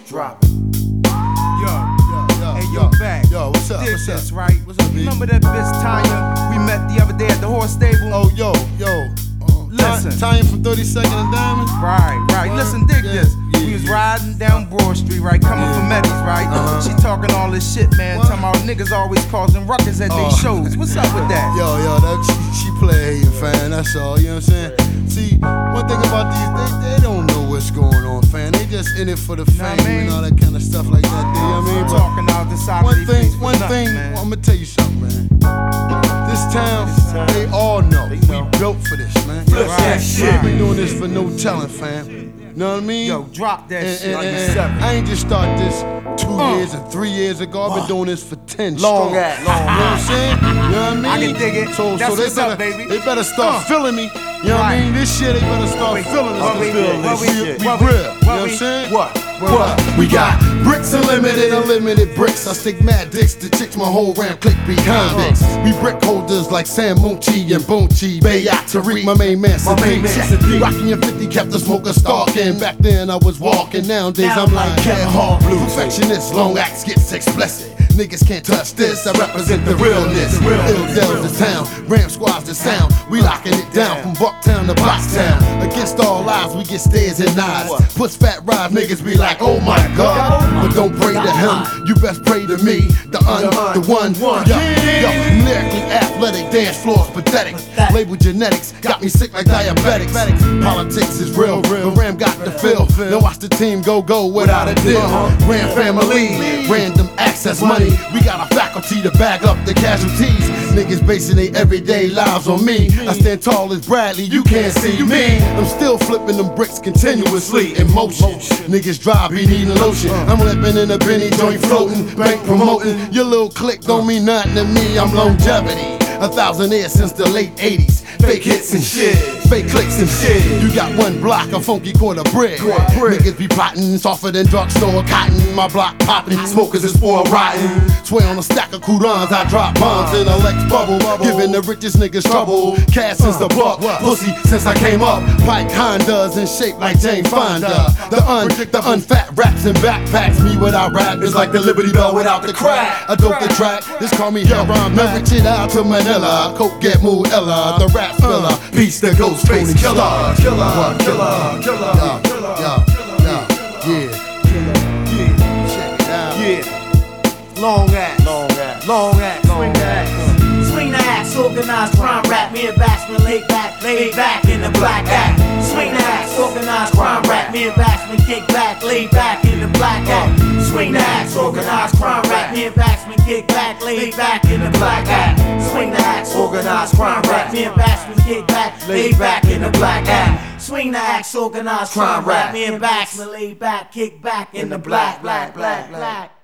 Drop it. Hey, yo, back. Yo, what's up? Dig What's up? this, right? What's up, B? Remember that bitch Tanya we met the other day at the horse stable? Oh, yo. Listen. Tanya from 32nd and Diamond? Right. Listen, dig Yeah, this. yeah. We was riding down Broad Street, right? Coming from Eddie's, right? She talking all this shit, man. What? Talking about niggas always causing ruckus at they shows. What's up with that? Yo, she play hating, fan, that's all, you know what I'm saying? See, one thing about these, they don't know what's going on, fan. They just in it for the fame and all that kind of stuff like that, you know what I mean? But Talking out the side of their face for one nothing, thing, man. I'm gonna tell you something, man. This town, they all know. We built for this, man. Flip that shit. We been doing this for no talent, fam. You know what I mean? Yo, drop that shit. And I ain't just start this 2 years and 3 years ago. I've been doing this for 10 Long strong. ass, You know what I'm saying? You know what I mean? I can dig it. So That's they what's better, up, baby. They better start feeling me. You know what I Right. mean? This shit, they better start feeling us. what we- We what we- real. You what know we- what I'm saying? What? We got bricks unlimited bricks. I stick mad dicks to chicks, my whole ram click be convicts. We brick holders like Sam Munchie and Boonchie. Bayak Tariq, my main man Sadiq. Rockin' your 50, kept the smoker stalking. Back then I was walking, nowadays I'm like Kevin Hart. Perfectionist, long acts gets explicit. Niggas can't touch this, I represent the realness. Ill Dells the town, Ram Squad's the sound. We locking it down from Bucktown to Boxtown. Against all odds, we get stares and nods. Puts fat rides, niggas be like, oh my god. But don't pray to him, you best pray to me. The one. Yo, lyrically athletic, dance floors pathetic. Label genetics, got me sick like diabetics. Politics is real, but Ram got the feel. Now watch the team go without a deal. Ram family, random access money. We got a faculty to back up the casualties. Niggas basing their everyday lives on me. I stand tall as Bradley, you can't see me. I'm still flipping them bricks continuously in motion. Niggas drive, be needing lotion. I'm living in a Benny joint floating, bank promoting. Your little click don't mean nothing to me, I'm longevity. 1,000 years since the late 80s. Fake hits and shit, fake clicks and shit. You got one block, a funky quarter brick. Niggas be plotting, softer than drugstore cotton. My block popping, smokers is spoiled rotten. Swear on a stack of coupons, I drop bombs in a Lex bubble. Giving the richest niggas trouble. Cash since the buck, pussy since I came up. Pike Hondas in shape like Jane Fonda. The unfat raps and backpacks. Me without rap is like the Liberty Bell without the crack. I dope the track, just call me Heron. Marriage it out to Manila. Coke get mood Ella, the rap spiller. Peace the ghost face killer. Long ass. Swing the axe, organized crime rap. Me and Batsman laid back in the black act. Swing the axe, organized crime rap. Me and Batsman kick back, laid back in the black act. Swing the axe, organized crime rap. Me and Batsman kick back, laid back in the black act. Swing the axe, organized crime rap. Me and Batsman kick back, laid back in the black act. Swing the axe, organized crime rap. Me and Batsman laid back, kick back in the black.